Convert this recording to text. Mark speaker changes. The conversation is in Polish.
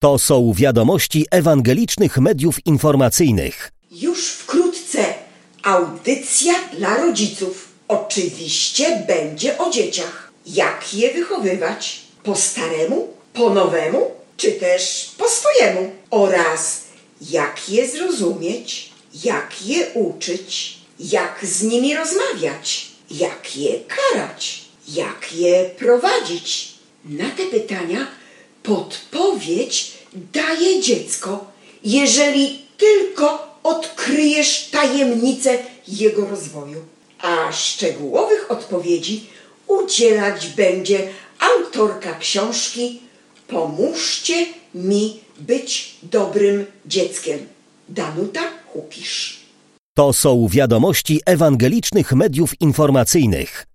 Speaker 1: To są wiadomości ewangelicznych mediów informacyjnych.
Speaker 2: Już wkrótce audycja dla rodziców. Oczywiście będzie o dzieciach. Jak je wychowywać? Po staremu? Po nowemu? Czy też po swojemu? Oraz jak je zrozumieć? Jak je uczyć? Jak z nimi rozmawiać? Jak je karać? Jak je prowadzić? Na te pytania podpowiedź daje dziecko, jeżeli tylko odkryjesz tajemnicę jego rozwoju. A szczegółowych odpowiedzi udzielać będzie autorka książki Pomóżcie mi być dobrym dzieckiem. Danuta Hukisz.
Speaker 1: To są wiadomości ewangelicznych mediów informacyjnych.